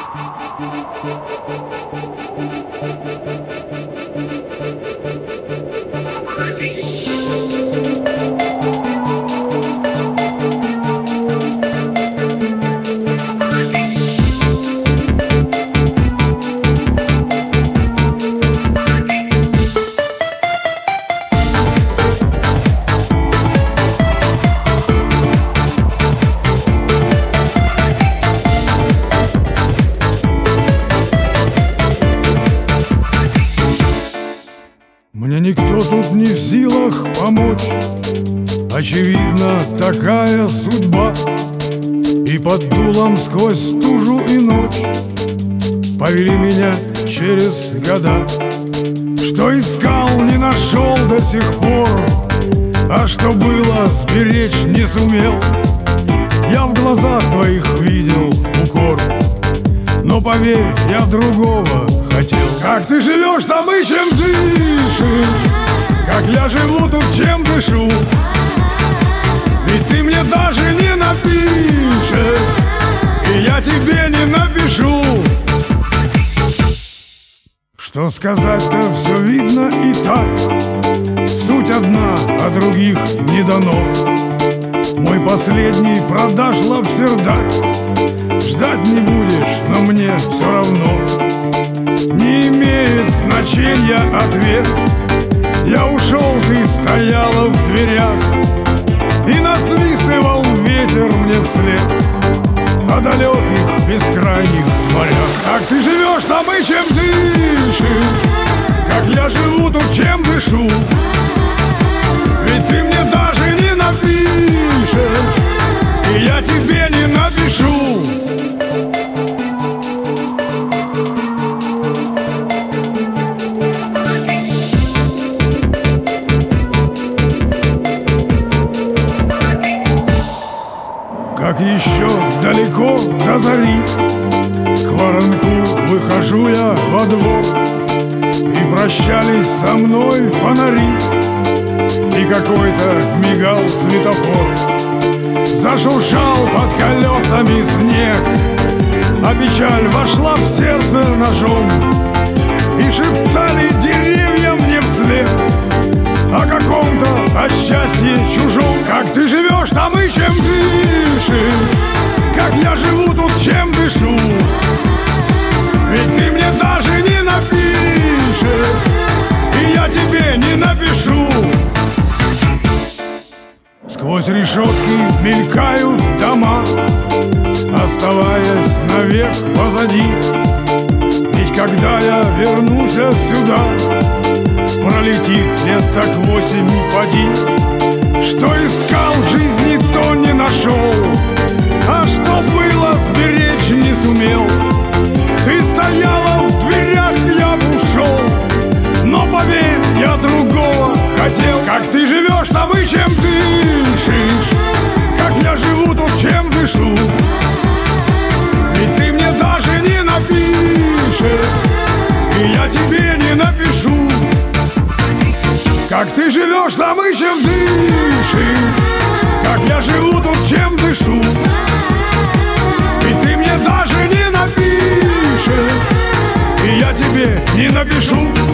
Мне никто тут не в силах помочь. Очевидно, такая судьба. И под дулом сквозь стужу и ночь повели меня через года. Что искал, не нашел до сих пор, а что было, сберечь не сумел. Я в глазах твоих видел укор, но поверь, я другого хотел. Как ты живешь там и чем дышишь, как я живу тут, чем дышу. Ведь ты мне даже не напишешь, и я тебе не напишу. Что сказать-то, все видно и так. Суть одна, а других не дано. Мой последний продаж лапсердак. Ждать не будешь, но мне все равно. Не имеет значения ответ. Я ушел, ты стояла в дверях и насвистывал ветер мне вслед о далеких бескрайних морях. Как ты живешь там и чем дышишь, как я живу тут, чем дышу. Ведь ты мне даже не напишешь, и я тебе не напишу. Как еще далеко до зари к воронку выхожу я во двор, и прощались со мной фонари, и какой-то мигал светофор. Зашуршал под колесами снег, а печаль вошла в сердце ножом, и шептали деревья мне вслед о каком-то, о счастье чужом. Как ты живешь там и чем дышишь, как я живу тут, чем дышу. Ведь ты мне даже не напишешь, и я тебе не напишу. Сквозь решетки мелькают дома, оставаясь навек позади. Ведь когда я вернусь сюда, пролетит лет так 8, поди. Что искал в жизни, то не нашел, а что было, сберечь не сумел. Ты стояла в дверях, я ушел, но поверь, я другого хотел. Как ты живешь там и чем дышишь, как я живу тут, чем дышу. Ведь ты мне даже не напишешь, и я тебе не напишу. Как ты живешь там и чем дышишь, как я живу тут, чем дышу. Ведь ты мне даже не напишешь, и я тебе не напишу.